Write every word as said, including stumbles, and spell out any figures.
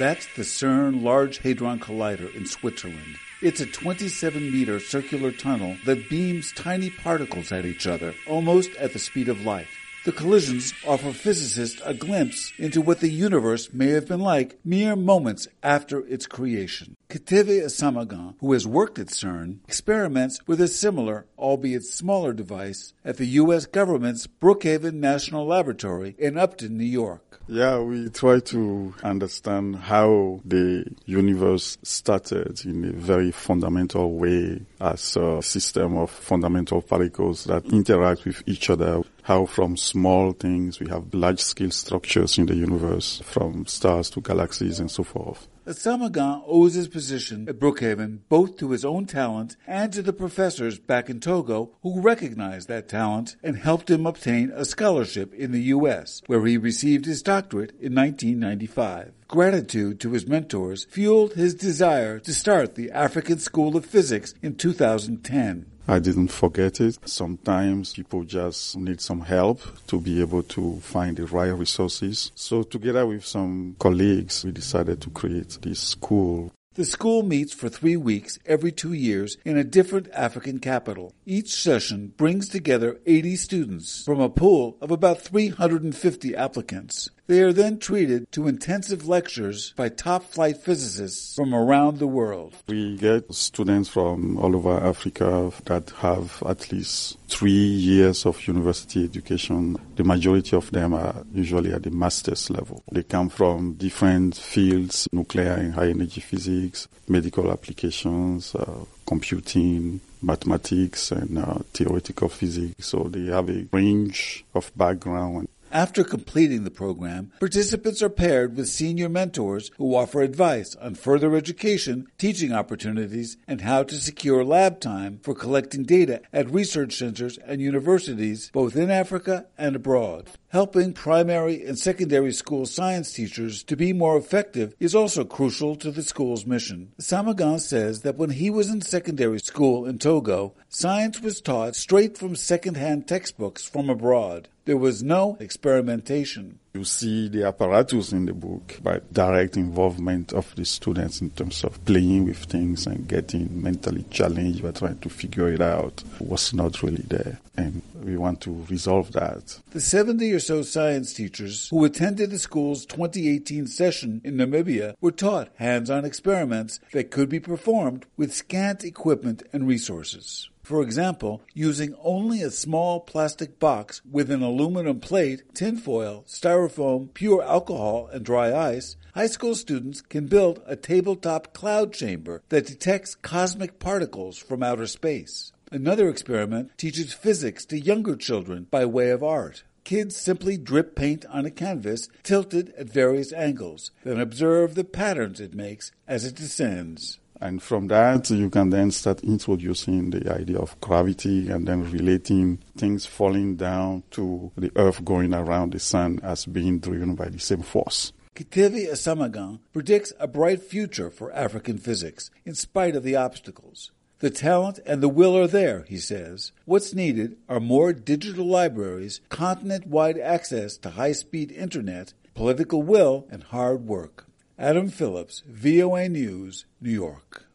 That's the CERN Large Hadron Collider in Switzerland. It's a twenty-seven meter circular tunnel that beams tiny particles at each other, almost at the speed of light. The collisions offer physicists a glimpse into what the universe may have been like mere moments after its creation. Keteve Asamagan, who has worked at CERN, experiments with a similar, albeit smaller device at the U S government's Brookhaven National Laboratory in Upton, New York. Yeah, we try to understand how the universe started in a very fundamental way as a system of fundamental particles that interact with each other. How from small things we have large-scale structures in the universe, from stars to galaxies and so forth. Asamagan owes his position at Brookhaven both to his own talent and to the professors back in Togo who recognized that talent and helped him obtain a scholarship in the U S, where he received his doctorate in nineteen ninety-five. Gratitude to his mentors fueled his desire to start the African School of Physics in two thousand ten. I didn't forget it. Sometimes people just need some help to be able to find the right resources. So together with some colleagues, we decided to create this school. The school meets for three weeks every two years in a different African capital. Each session brings together eighty students from a pool of about three hundred fifty applicants. They are then treated to intensive lectures by top-flight physicists from around the world. We get students from all over Africa that have at least three years of university education. The majority of them are usually at the master's level. They come from different fields: nuclear and high-energy physics, medical applications, uh, computing, mathematics, and uh, theoretical physics. So they have a range of background. After completing the program, participants are paired with senior mentors who offer advice on further education, teaching opportunities, and how to secure lab time for collecting data at research centers and universities both in Africa and abroad. Helping primary and secondary school science teachers to be more effective is also crucial to the school's mission. Asamagan says that when he was in secondary school in Togo, science was taught straight from second-hand textbooks from abroad. There was no experimentation. You see the apparatus in the book by direct involvement of the students in terms of playing with things and getting mentally challenged by trying to figure it out was not really there. And we want to resolve that. The seventy or so science teachers who attended the school's twenty eighteen session in Namibia were taught hands-on experiments that could be performed with scant equipment and resources. For example, using only a small plastic box with an aluminum plate, tinfoil, styrofoam, pure alcohol, and dry ice, high school students can build a tabletop cloud chamber that detects cosmic particles from outer space. Another experiment teaches physics to younger children by way of art. Kids simply drip paint on a canvas tilted at various angles, then observe the patterns it makes as it descends. And from that, you can then start introducing the idea of gravity and then relating things falling down to the Earth going around the sun as being driven by the same force. Keteve Asamagan predicts a bright future for African physics, in spite of the obstacles. The talent and the will are there, he says. What's needed are more digital libraries, continent-wide access to high-speed internet, political will, and hard work. Adam Phillips, V O A News, New York.